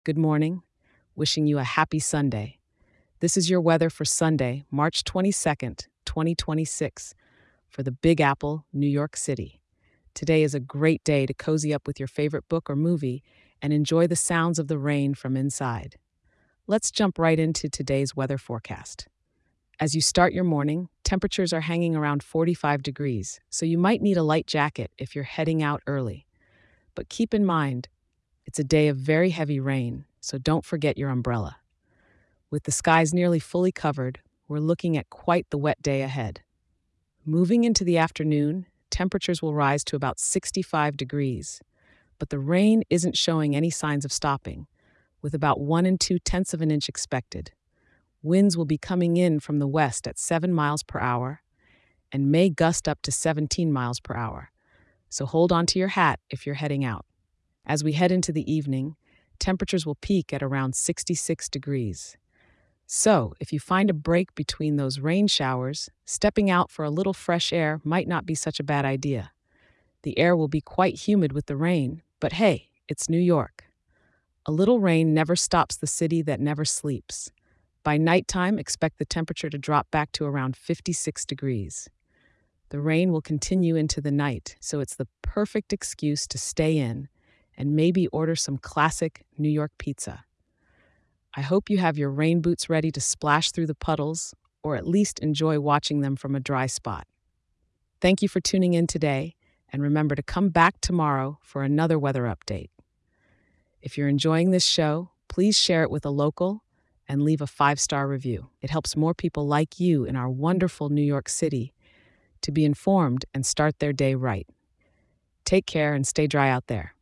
good morning. Wishing you a happy Sunday. This is your weather for Sunday, March 22nd, 2026, for the Big Apple, New York City. Today is a great day to cozy up with your favorite book or movie and enjoy the sounds of the rain from inside. Let's jump right into today's weather forecast. As you start your morning, temperatures are hanging around 45 degrees, so you might need a light jacket if you're heading out early. But keep in mind, it's a day of very heavy rain, so don't forget your umbrella. With the skies nearly fully covered, we're looking at quite the wet day ahead. Moving into the afternoon, temperatures will rise to about 65 degrees, but the rain isn't showing any signs of stopping, with about 1 and 2 tenths of an inch expected. Winds will be coming in from the west at 7 miles per hour and may gust up to 17 miles per hour, so hold on to your hat if you're heading out. As we head into the evening, temperatures will peak at around 66 degrees. So, if you find a break between those rain showers, stepping out for a little fresh air might not be such a bad idea. The air will be quite humid with the rain, but hey, it's New York. A little rain never stops the city that never sleeps. By nighttime, expect the temperature to drop back to around 56 degrees. The rain will continue into the night, so it's the perfect excuse to stay in and maybe order some classic New York pizza. I hope you have your rain boots ready to splash through the puddles, or at least enjoy watching them from a dry spot. Thank you for tuning in today, and remember to come back tomorrow for another weather update. If you're enjoying this show, please share it with a local and leave a 5-star review. It helps more people like you in our wonderful New York City to be informed and start their day right. Take care and stay dry out there.